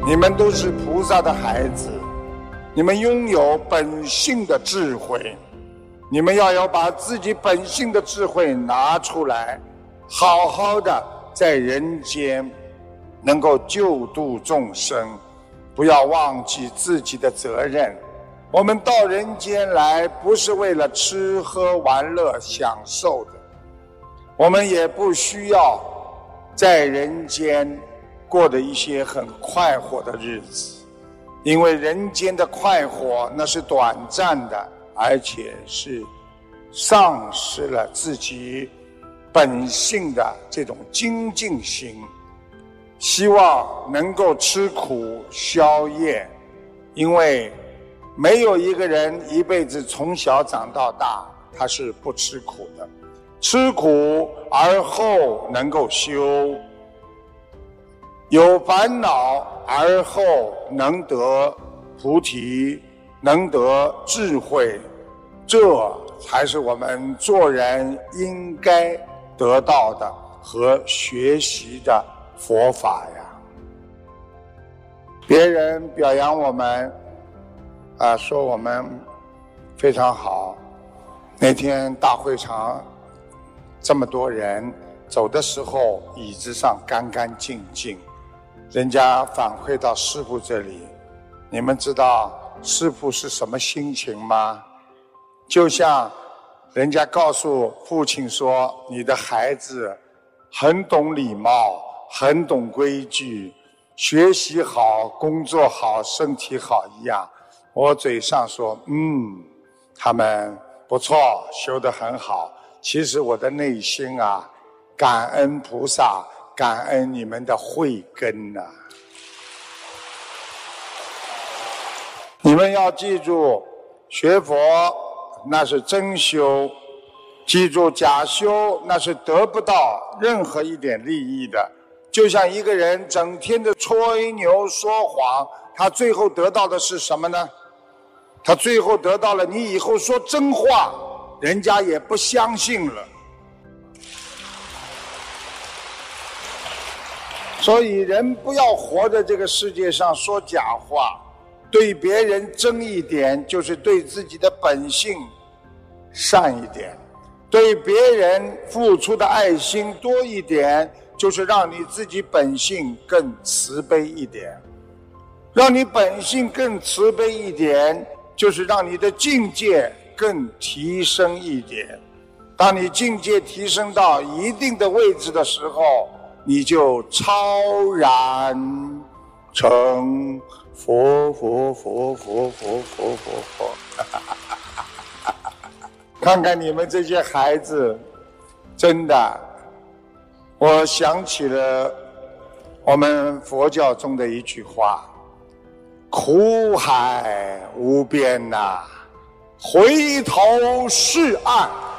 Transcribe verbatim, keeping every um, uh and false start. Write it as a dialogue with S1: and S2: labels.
S1: 你们都是菩萨的孩子，你们拥有本性的智慧，你们要要把自己本性的智慧拿出来，好好的在人间能够救度众生，不要忘记自己的责任。我们到人间来不是为了吃喝玩乐享受的，我们也不需要在人间过的一些很快活的日子，因为人间的快活那是短暂的，而且是丧失了自己本性的这种精进心。希望能够吃苦消业，因为没有一个人一辈子从小长到大他是不吃苦的，吃苦而后能够修，有烦恼而后能得菩提，能得智慧，这才是我们做人应该得到的和学习的佛法呀。别人表扬我们啊，说我们非常好。那天大会场这么多人，走的时候椅子上干干净净，人家反馈到师父这里，你们知道师父是什么心情吗？就像人家告诉父亲说，你的孩子很懂礼貌，很懂规矩，学习好，工作好，身体好一样。我嘴上说嗯，他们不错，修得很好，其实我的内心啊，感恩菩萨，感恩你们的慧根啊。你们要记住，学佛那是真修，记住假修那是得不到任何一点利益的。就像一个人整天的吹牛说谎，他最后得到的是什么呢？他最后得到了你以后说真话，人家也不相信了。所以人不要活在这个世界上说假话，对别人真一点，就是对自己的本性善一点，对别人付出的爱心多一点，就是让你自己本性更慈悲一点。让你本性更慈悲一点，就是让你的境界更提升一点。当你境界提升到一定的位置的时候，你就超然成佛佛佛佛佛佛佛佛。看看你们这些孩子，真的，我想起了我们佛教中的一句话：苦海无边呐、啊，回头是岸。